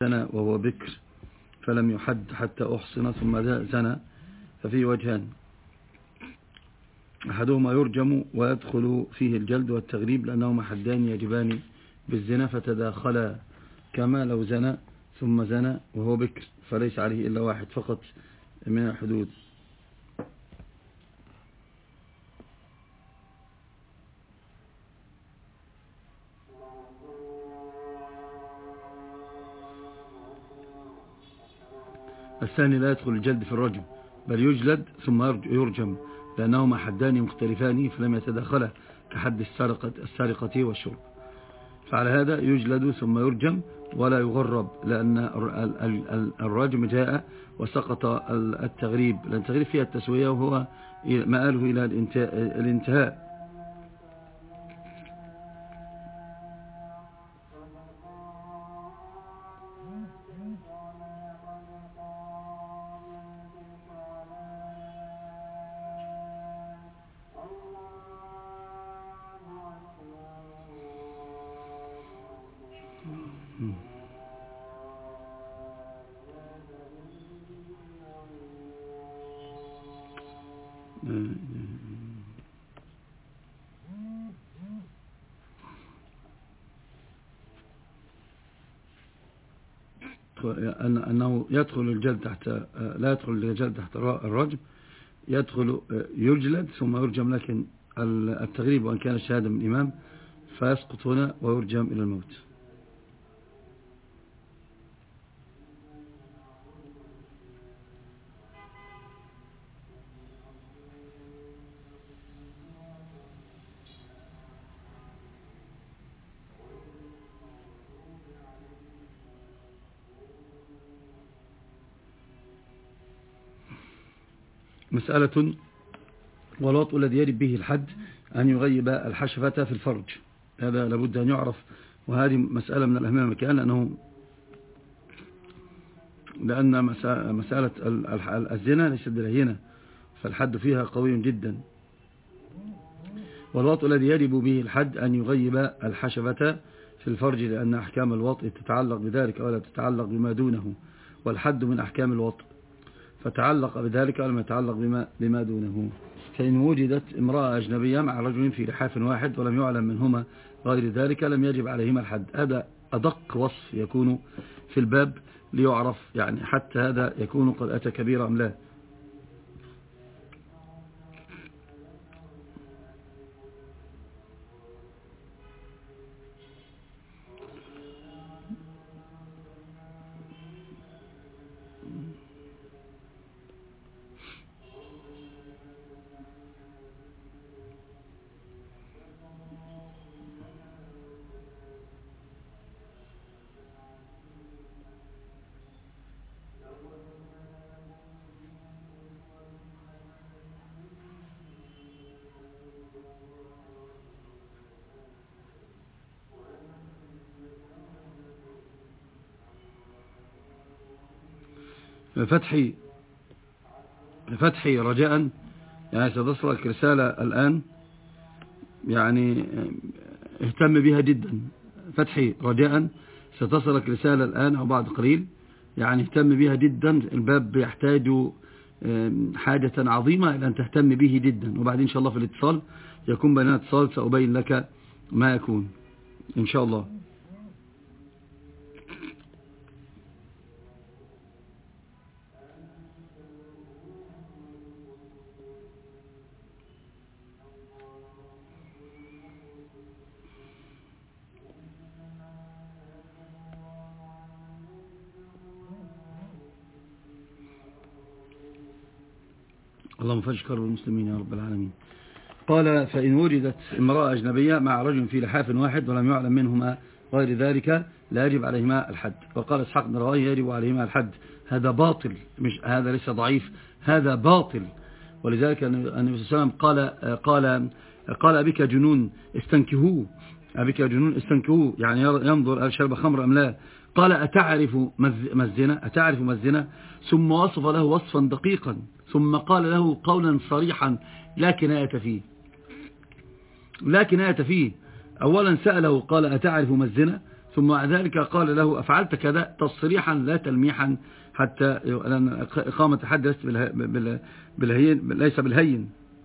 زنى وهو بكر فلم يحد حتى أحصن ثم زنى ففيه وجهان، أحدهما يرجم ويدخل فيه الجلد والتغريب لأنهما حدان يجبان بالزنا فتداخلا، كما لو زنى ثم زنى وهو بكر فليس عليه إلا واحد فقط من الحدود. الثاني لا يدخل الجلد في الرجم بل يجلد ثم يرجم لأنهما حدان مختلفان فلم يتداخلا كحد السرقة والشرب، فعلى هذا يجلد ثم يرجم ولا يغرب، لأن الرجم جاء وسقط التغريب، لأن التغريب فيها التسوية وهو مآله إلى الانتهاء. أنه يدخل الجلد تحت، لا يدخل الجلد تحت الرجم، يدخل يجلد ثم يرجم، لكن التغريب وأن كان الشهادة من إمام فيسقط هنا ويرجم إلى الموت. مسألة: والوطء الذي يجب به الحد أن يغيب الحشفة في الفرج، هذا لابد أن يعرف، وهذه مسألة من الأهمية المكان، لأن مسألة الزنا ليست بالهينة فالحد فيها قوي جدا. والوطء الذي يجب به الحد أن يغيب الحشفة في الفرج، لأن أحكام الوطء تتعلق بذلك ولا تتعلق بما دونه، والحد من أحكام الوطء فتعلق بذلك ولم يتعلق بما دونه. فإن وجدت امرأة أجنبية مع رجل في لحاف واحد ولم يعلم منهما غير ذلك لم يجب عليهما الحد. هذا أدق وصف يكون في الباب ليعرف يعني حتى هذا يكون قد أتى كبيرا أم لا. فتحي رجاء، يعني ستصلك رسالة الآن، يعني اهتم بها جدا. فتحي رجاء ستصلك رسالة الآن أو بعد قليل، يعني اهتم بها جدا. الباب يحتاج حاجة عظيمة إلى أن تهتم به جدا، وبعدين إن شاء الله في الاتصال يكون بيننا اتصال سأبين لك ما يكون إن شاء الله. اللهم فرج كرب المسلمين يا رب العالمين. قال: فإن وجدت امرأة أجنبية مع رجل في لحاف واحد ولم يعلم منهما غير ذلك لا يجب عليهما الحد. وقال إسحاق بن راهويه: يجب عليهما الحد. هذا باطل، مش هذا ليس ضعيف، هذا باطل. ولذلك النبي صلى الله عليه وسلم قال أبك جنون استنكهوه، أبك جنون استنكهوه، يعني ينظر شرب خمر أم لا. قال: أتعرف ما الزنا؟ ثم وصف له وصفا دقيقا، ثم قال له قولا صريحا لا كناية فيه. أولا سأله قال: أتعرف ما الزنا؟ ثم مع ذلك قال له أفعلت كذا تصريحا لا تلميحا، حتى لأن إقامة الحد ليس بالهين.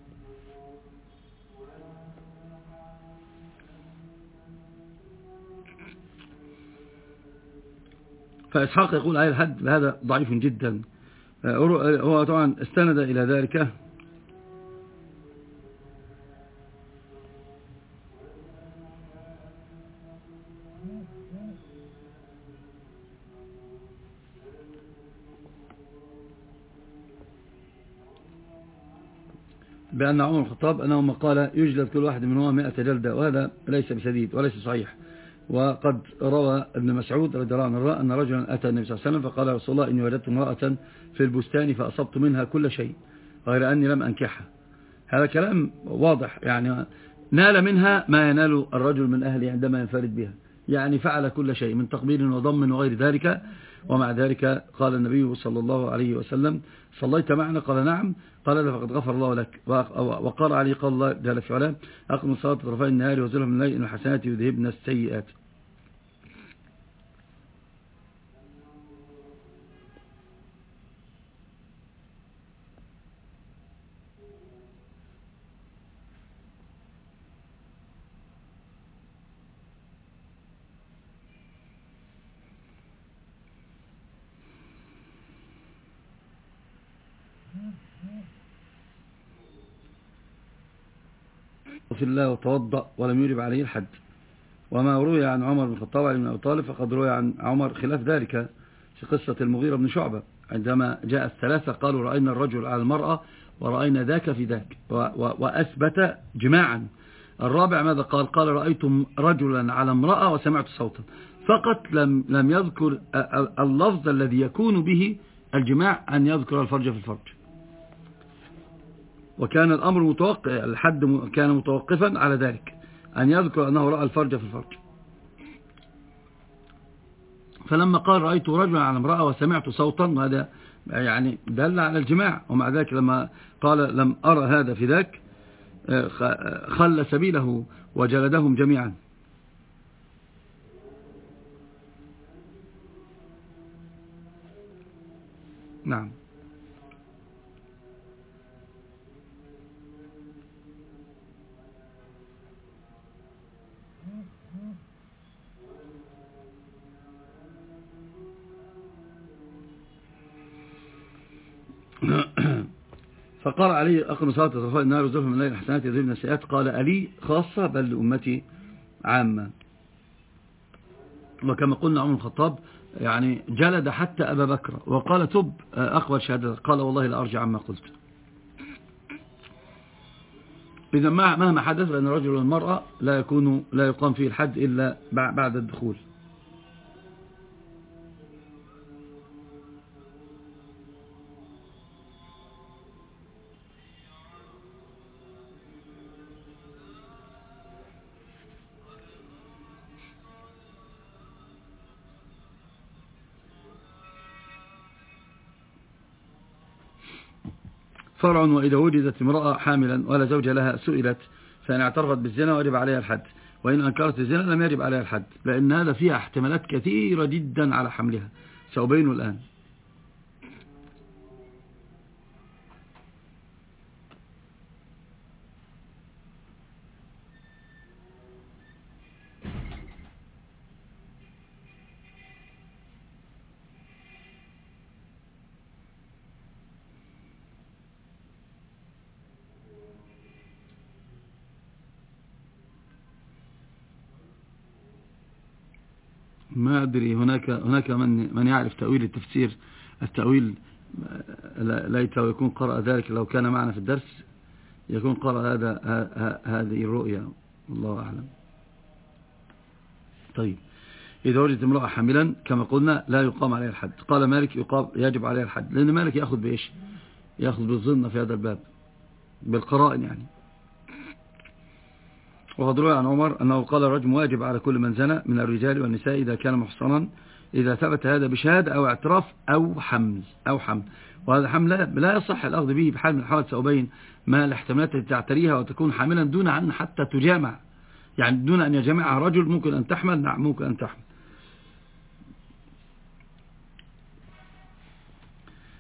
فإسحاق يقول عليه الحد هذا ضعيف جدا. هو طبعا استند إلى ذلك بأن عمر الخطاب أنه قال يجلد كل واحد منهما 100 جلدة، وهذا ليس بسديد وليس صحيح. وقد روى ابن مسعود رضي الله عنه أن رجلا أتى النبي صلى الله عليه وسلم فقال يا رسول الله إني وجدت امرأة في البستان فأصبت منها كل شيء غير أني لم أنكحها. هذا كلام واضح، يعني نال منها ما ينال الرجل من أهله عندما ينفرد بها، يعني فعل كل شيء من تقبيل وضم وغير ذلك. ومع ذلك قال النبي صلى الله عليه وسلم صليت معنا؟ قال نعم. قال له فقد غفر الله لك. وقال عليه قال الله جل في علاه أقم الصلاة طرفي النهار وزلهم من الليل إن الحسنات يذهبن السيئات. في الله وتوضأ ولم يجب عليه الحد. وما روي عن عمر بن الخطاب علي بن أبي طالب فقد روي عن عمر خلاف ذلك في قصة المغيرة بن شعبة عندما جاء الثلاثة قالوا رأينا الرجل على المرأة ورأينا ذاك في ذاك وأثبت جماعا. الرابع ماذا قال؟ قال رأيتم رجلا على امرأة وسمعت صوتا، فقط لم يذكر اللفظ الذي يكون به الجماع أن يذكر الفرج في الفرج. وكان الأمر متوقع، الحد كان متوقفا على ذلك أن يذكر أنه رأى الفرج في الفرج. فلما قال رأيت رجلا على امرأة وسمعت صوتا، وهذا يعني دل على الجماع. ومع ذلك لما قال لم أرى هذا في ذاك خلى سبيله وجلدهم جميعا. نعم. فقال عليه أقم صلاة طرفي النهار وزلفا من الليل الحسنات يذهبن السيئات. قال ألي خاصة بل لأمتي عامة. وكما قلنا عمر الخطاب يعني جلد حتى أبا بكر وقال تب أقبل شهادة، قال والله لا أرجع عما قلت. إذا مهما حدث بأن الرجل والمرأة لا يقام فيه الحد إلا بعد الدخول. فرع وإذا وجدت امرأة حاملا ولا زوج لها سئلت فإن اعترفت بالزنا وجب عليها الحد، وإن أنكرت الزنا لم يجب عليها الحد، لأن هذا فيها احتمالات كثيرة جدا على حملها سأبينه الآن. ما أدري، هناك من يعرف تأويل التفسير، التأويل ليته يكون قرأ ذلك لو كان معنا في الدرس، يكون قرأ هذه الرؤيا، الله أعلم. طيب، إذا وجدت امرأة حاملا كما قلنا لا يقام عليها الحد. قال مالك يجب عليها الحد، لأن مالك يأخذ بإيش؟ يأخذ بالظن في هذا الباب، بالقرائن يعني. وقد روى عن عمر أنه قال الرجم واجب على كل من زنى من الرجال والنساء إذا كان محصنا، إذا ثبت هذا بشهادة أو اعتراف أو حمل. وهذا حمل لا يصح الأخذ به بحال من الحوادث. سأبين ما الاحتمالات التي تعتريها وتكون حاملا دون أن حتى تجامع، يعني دون أن يجامعها رجل. ممكن أن تحمل، نعم ممكن أن تحمل،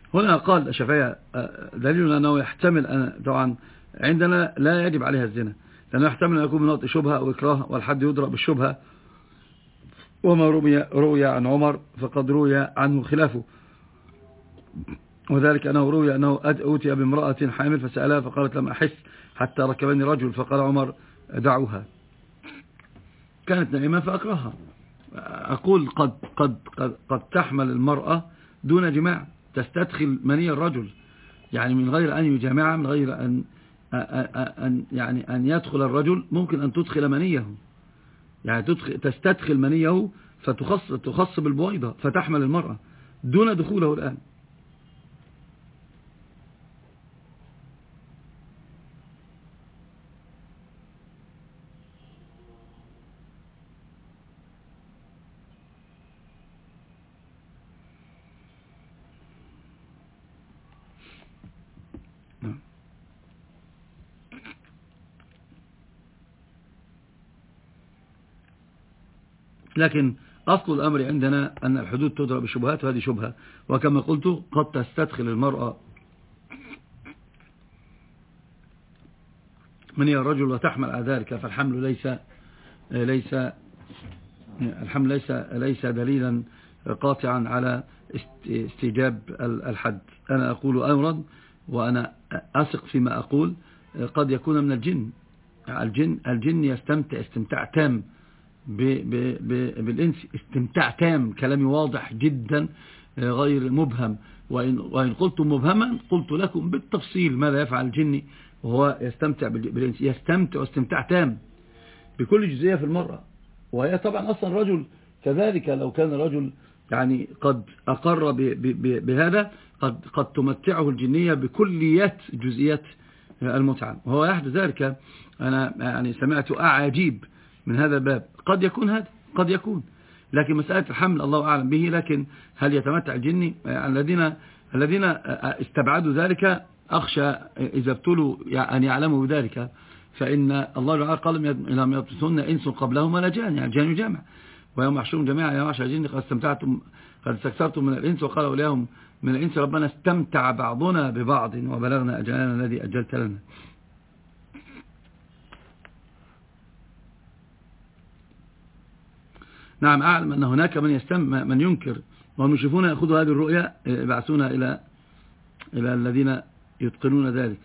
هنا قال الشافعية دليل أنه يحتمل طبعا عندنا لا يجب عليها الزنا، لأنه يحتمل أن يكون من وطء شبهة أو إكراه، والحد يدرأ بالشبهة، وما روي عن عمر فقد روي عنه خلافه، وذلك أنه روي أنه أوتي بامرأة حامل فسألها فقالت لم أحس حتى ركبني رجل، فقال عمر دعوها، كانت نائمة فأكرهها. أقول قد تحمل المرأة دون جماع، تستدخل مني الرجل، يعني من غير أن يجامع، من غير أن يدخل الرجل، ممكن أن تدخل منيه، يعني تستدخل منيه فتخص بالبويضة فتحمل المرأة دون دخوله الآن. لكن أصل الأمر عندنا أن الحدود تضرب بالشبهات، وهذه شبهة، وكما قلت قد تستدخل المرأة من الرجل وتحمل على ذلك، فالحمل ليس دليلا قاطعا على استيجاب الحد. أنا أقول أمرا وأنا أثق فيما أقول، قد يكون من الجن يستمتع استمتاع تام بالإنس، استمتاع تام، كلامي واضح جدا غير مبهم، وإن قلت مبهما قلت لكم بالتفصيل ماذا يفعل الجن وهو يستمتع بالإنس، يستمتع استمتاع تام بكل جزئية في المرأة. وهي طبعا أصلا الرجل كذلك، لو كان الرجل يعني قد أقر بهذا قد تمتعه الجنية بكليات جزئيات المتعة، وهو يحدث ذلك. أنا يعني سمعت أعاجيب من هذا الباب، قد يكون هذا، قد يكون، لكن مسألة الحمل الله أعلم به. لكن هل يتمتع الجني؟ الذين استبعدوا ذلك أخشى إذا ابتلوا أن يعلموا بذلك، فإن الله تعالى قال لم يطمثن إنس قبلهم ولا جان، يعني الجان يجامع، ويوم يحشرهم جميعا يا معشر الجن قد استكثرتم من الإنس، وقال أولياءهم من الإنس ربنا استمتع بعضنا ببعض وبلغنا أجلنا الذي أجلت لنا. نعم، أعلم أن هناك من ينكر، والمشرفون يأخذوا هذه الرؤية يبعثونها إلى الذين يتقنون ذلك.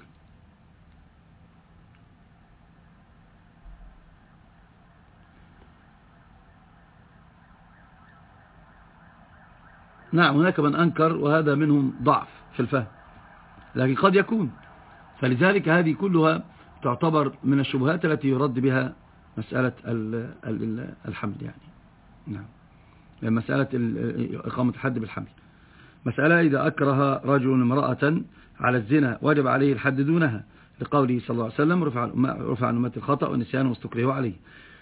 نعم، هناك من أنكر، وهذا منهم ضعف في الفهم، لكن قد يكون. فلذلك هذه كلها تعتبر من الشبهات التي يرد بها مسألة الحمل، يعني نعم، مسألة إقامة الحد بالحمل. مسألة إذا أكره رجل امرأة على الزنا وجب عليه الحد دونها، لقوله صلى الله عليه وسلم رفع عن أمتي الخطأ والنسيان واستكرهوا عليه.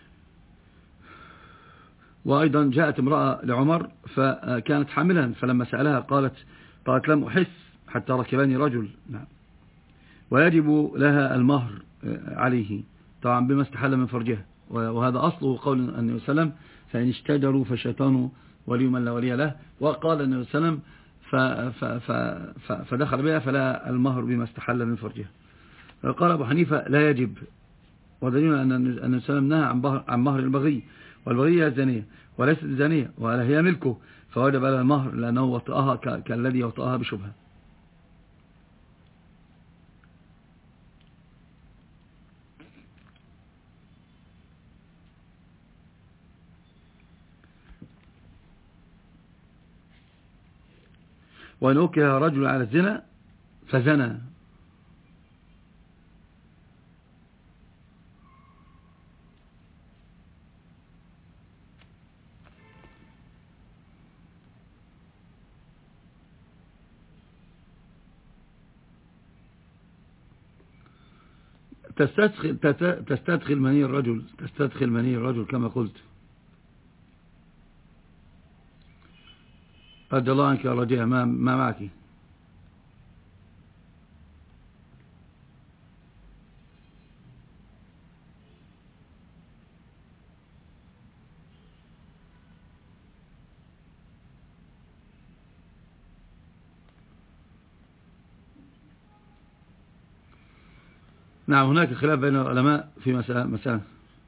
وأيضا جاءت امرأة لعمر فكانت حاملا، فلما سألها قالت لم أحس حتى ركبني رجل. نعم. ويجب لها المهر عليه طبعا بما استحل من فرجها، وهذا أصله قول النبي صلى الله عليه وسلم فإن اشتجروا فالشيطان ولي من لا ولي له، وقال النبي صلى الله عليه وسلم فدخل بها فلا المهر بما استحل من فرجها. قال أبو حنيفة لا يجب، ودليل أن النبي صلى الله عليه وسلم نهى عن مهر البغي، والبغي هي زانية وليست زانية ولا هي ملكه، فوجب لها المهر لأنه وطئها كالذي وطئها بشبهة. وإن أكره رجل على الزنا فزنى. تستدخل مني الرجل كما قلت. رضي الله عنك يا رجاء، ما معك. نعم هناك خلاف بين العلماء في مسألة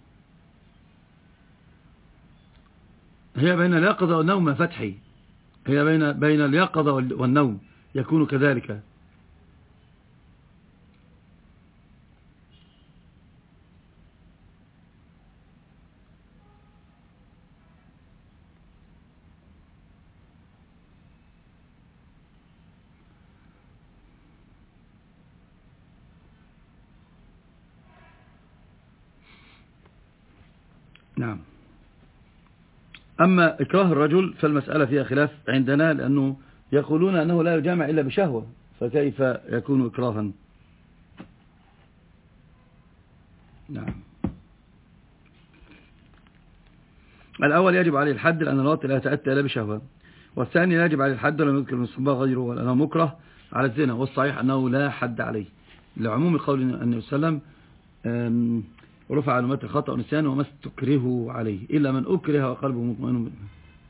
هي بين اليقظة والنوم فتحي، هي بين اليقظة والنوم يكون كذلك. نعم. أما إكراه الرجل فالمسألة فيها خلاف عندنا، لأنه يقولون أنه لا يجامع إلا بشهوة، فكيف يكون إكراها؟ نعم. الأول يجب عليه الحد لأن الوطء لا يتأتى إلا بشهوة، والثاني لا يجب عليه الحد ولم يذكر المصباح غيره لأنه مكره على الزنا، والصحيح أنه لا حد عليه لعموم قول النبي صلى الله عليه وسلم رفع عن أمتي الخطأ والنسيان وما استكرهوا عليه إلا من أكره وقلبه مطمئن بالله.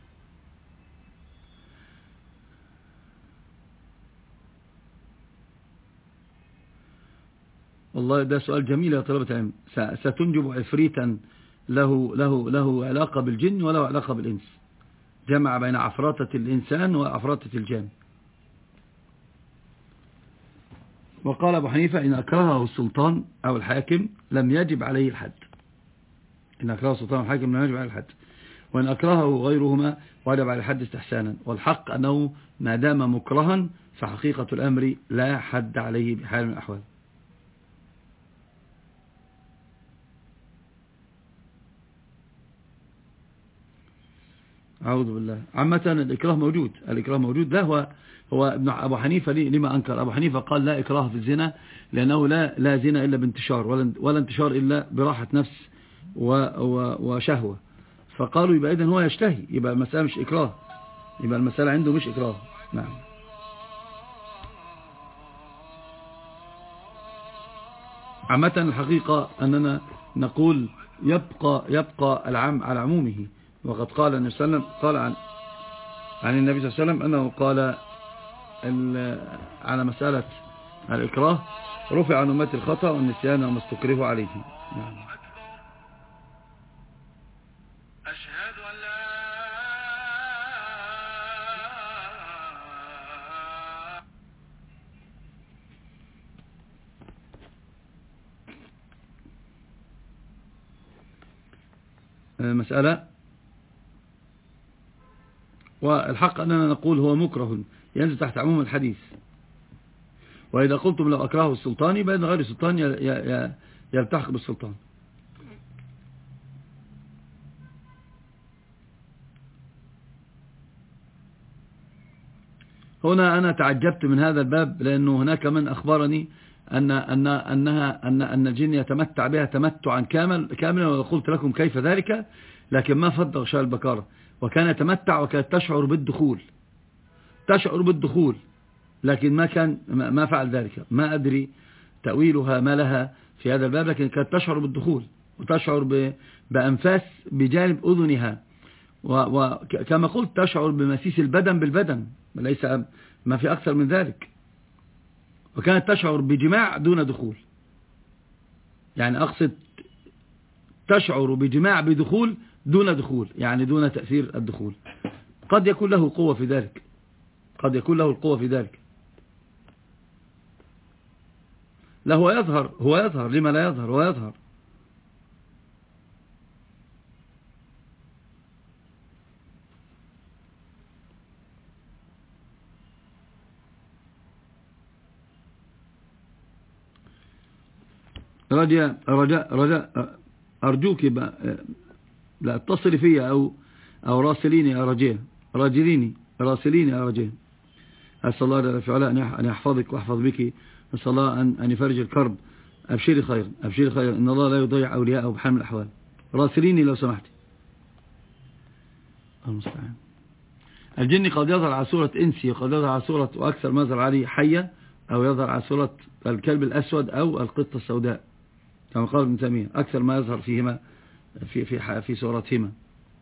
والله ده سؤال جميل يا طلبة العلم. ستنجب عفريتا له علاقة بالجن وله علاقة بالإنس، جمع بين عفراتة الإنسان وعفراتة الجن. وقال أبو حنيفة إن أكرهه السلطان أو الحاكم لم يجب عليه الحد، إن أكرهه السلطان أو الحاكم لم يجب عليه الحد، وإن أكرهه غيرهما وجب عليه الحد استحسانا. والحق أنه ما دام مكرها فحقيقة الأمر لا حد عليه بحال من الأحوال. أعوذ بالله. عامة الإكراه موجود، الإكراه موجود. لا هو ابن أبو حنيفة لما أنكر؟ أبو حنيفة قال لا إكراه في الزنا لأنه لا زنا إلا بانتشار، ولا انتشار إلا براحة نفس وشهوة. فقالوا يبقى إذن هو يشتهي، يبقى المسألة مش إكراه، يبقى المسألة عنده مش إكراه. نعم. عامة الحقيقة أننا نقول يبقى العام على عمومه. وقد قال النبي صلى الله عليه وسلم، قال عن النبي صلى الله عليه وسلم أنه قال على مسألة الإكراه رفع عن أمتي الخطأ والنسيان وما استكرهوا عليه. نعم. أشهد أن لا مسألة. والحق أننا نقول هو مكره ينزل تحت عموم الحديث. وإذا قلتم لو أكرهه السلطان بأن غير السلطان يلتحق بالسلطان. هنا أنا تعجبت من هذا الباب، لأنه هناك من أخبرني أن الجن يتمتع بها تمتعا كاملا، وقلت لكم كيف ذلك، لكن ما فضل غشاء البكارة، وكان يتمتع وكانت تشعر بالدخول، لكن ما فعل ذلك. ما أدري تأويلها ما لها في هذا الباب، لكن كانت تشعر بالدخول وتشعر بأنفاس بجانب أذنها، وكما قلت تشعر بمسيس البدن بالبدن، ليس ما في أكثر من ذلك. وكانت تشعر بجماع دون دخول، يعني أقصد تشعر بجماع بدخول دون دخول، يعني دون تأثير الدخول. قد يكون له قوة في ذلك، قد يكون له القوة في ذلك. لا هو يظهر لما لا يظهر؟ هو يظهر. رجاء أرجوك لا اتصلي فيا أو راسليني يا رجاء، راسليني يا رجاء. أسأل الله جل في علاه أن يحفظك ويحفظ بك، أسأل الله أن يفرج الكرب. أبشري خير إن الله لا يضيع أولياءه بحال من الأحوال. راسليني لو سمحتي. المستعان. الجن قد يظهر على صورة إنسي، وقد يظهر على صورة، وأكثر ما يظهر عليه حية، أو يظهر على صورة الكلب الأسود أو القطة السوداء، كما قال ابن تيمية، أكثر ما يظهر فيهما في صورتهما.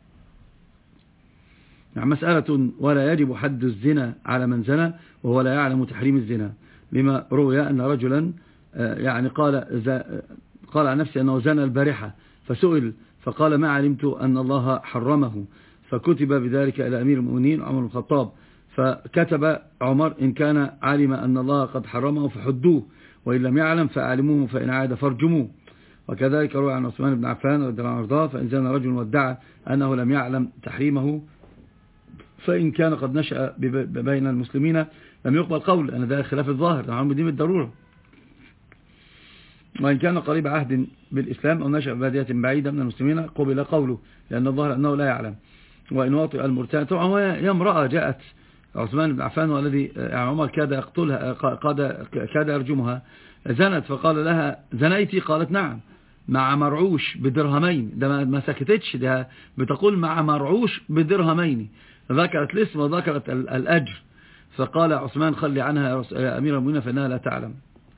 يعني مسألة. ولا يجب حد الزنا على من زنى وهو لا يعلم تحريم الزنا، لما روي أن رجلا يعني قال عن نفسه أنه زنى البارحة، فسئل فقال ما علمت أن الله حرمه، فكتب بذلك إلى أمير المؤمنين عمر بن الخطاب، فكتب عمر إن كان علم أن الله قد حرمه فحدوه، وإن لم يعلم فأعلموه، فإن عاد فارجموه. وكذلك روى عن عثمان بن عفان رضي الله عنه وارضاه فإن زنى رجل وادعى أنه لم يعلم تحريمه فإن كان قد نشأ بين المسلمين لم يقبل قول، أن ذا خلاف الظاهر نعم بدين بالضرورة. وإن كان قريب عهد بالإسلام أو نشأ ببادية بعيدة من المسلمين قبل قوله، لأن الظاهر أنه لا يعلم. وإن وطئ المرتهن، طبعا هي امرأة جاءت عثمان بن عفان والذي عمر كاد يقتلها كاد يرجمها، زنت فقال لها زنيتي؟ قالت نعم مع مرعوش بدرهمين. ده ما سكتتش، ده بتقول مع مرعوش بدرهمين، ذكرت الاسم وذكرت الأجر. فقال عثمان خلي عنها يا أمير المؤمنين فإنها لا تعلم.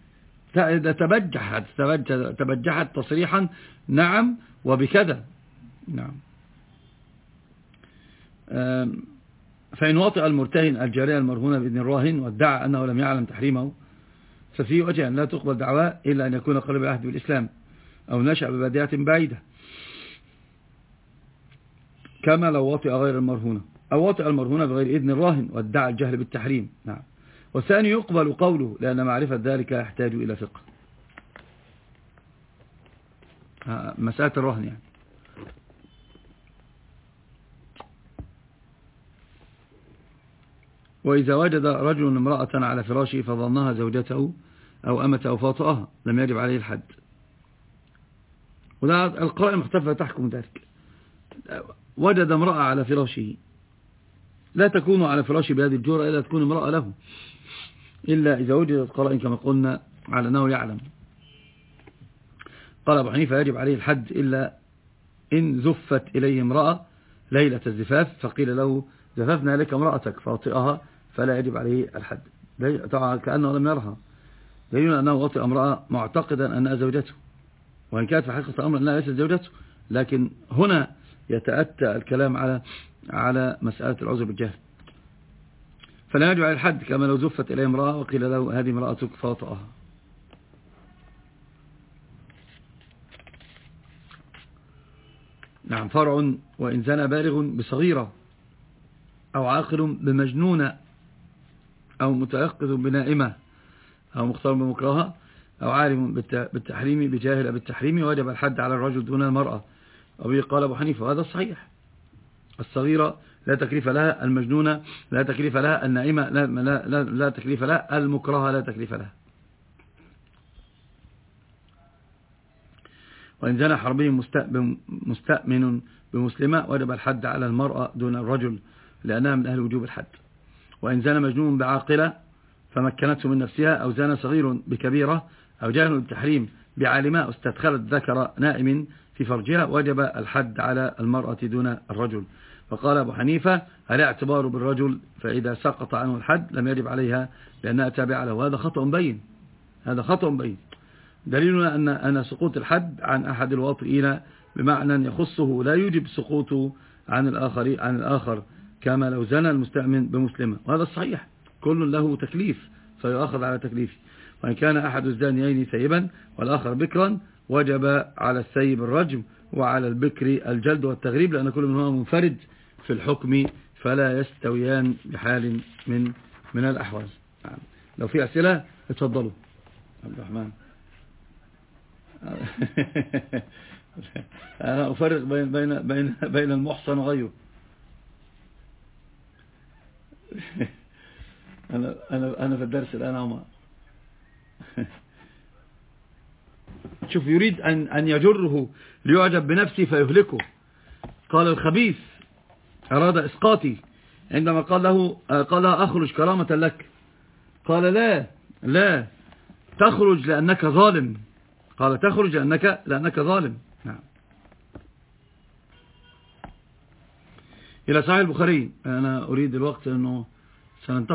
تبجحت تصريحا نعم وبكذا. نعم. فإن وطئ المرتهن الجارية المرهونة بإذن الراهن وادعى أنه لم يعلم تحريمه ففيه وجه أن لا تقبل دعواه إلا أن يكون قريب العهد بالإسلام أو نشأ ببادية بعيدة، كما لو وطئ غير المرهونة أو وطئ المرهونة بغير إذن الراهن وادعى الجهل بالتحريم. نعم. والثاني يقبل قوله لأن معرفة ذلك يحتاج إلى فقه. مسألة الرهن يعني. وإذا وجد رجل امرأة على فراشه فظنها زوجته أو أمته أو فاطئها لم يجب عليه الحد، وده القرائن المختلفة تحكم ذلك. وجد امرأة على فراشه، لا تكون على فراشه بهذه الجرأة إلا تكون امرأة له، إلا إذا وجدت قرائن كما قلنا على أنه يعلم. قال أبو حنيفة يجب عليه الحد إلا إن زفت إليه امرأة ليلة الزفاف فقيل له زففنا لك امرأتك فاطئها فلا يجب عليه الحد، طبعا كأنه لم يرها، دليل أنه وطئ امرأة معتقدا أنها زوجته، وإن كانت في حقيقة الأمر أنها ليست زوجته، لكن هنا يتأتى الكلام على مسألة العذر بالجهل. فلا يجب عليه الحد كما لو زفت إليه امرأة وقيل له هذه امرأتك فاطئها. نعم. فرع وإن زنى بالغ بصغيرة أو عاقل بمجنونة أو متيقظ بنائمة أو مختار بمكرهة أو عالم بالتحريم بجاهل بالتحريم وجب الحد على الرجل دون المرأة. وبه قال أبو حنيفة وهذا الصحيح. الصغيرة لا تكليف لها، المجنونة لا تكليف لها، النائمة لا تكليف لها، المكرهة لا تكليف لها. وإن زنى حربي مستأمن بمسلمة وجب الحد على المرأة دون الرجل لأنها من أهل وجوب الحد. وإن زنى مجنون بعاقلة فمكنته من نفسها أو زنى صغير بكبيرة أو جاهل بالتحريم بعالمة استدخلت ذكر نائم في فرجها وجب الحد على المرأة دون الرجل. فقال أبو حنيفة الاعتبار بالرجل فإذا سقط عنه الحد لم يجب عليها لأنها تابعة له. هذا خطأ بين، هذا خطأ بين. دليلنا أن سقوط الحد عن أحد الواطئين بمعنى يخصه لا يوجب سقوطه عن الآخر كما لو زنى المستأمن بمسلمة، وهذا الصحيح. كل له تكليف فيؤخذ على تكليفه. وإن كان أحد الزانيين ثيبا والآخر بكرا وجب على الثيب الرجم وعلى البكر الجلد والتغريب لأن كل منهما منفرد في الحكم فلا يستويان بحال من الأحوال. لو في أسئلة اتفضلوا. عبد الرحمن. أنا أفرق بين المحصن وغيره. أنا في الدرس الآن عمر. شوف يريد أن يجره ليعجب بنفسه فيهلكه. قال الخبيث أراد إسقاطي عندما قال له أخرج كرامة لك، قال لا تخرج لأنك ظالم، قال تخرج لأنك ظالم. نعم. إلى صحيح البخاري. أنا أريد الوقت أنه سننتقل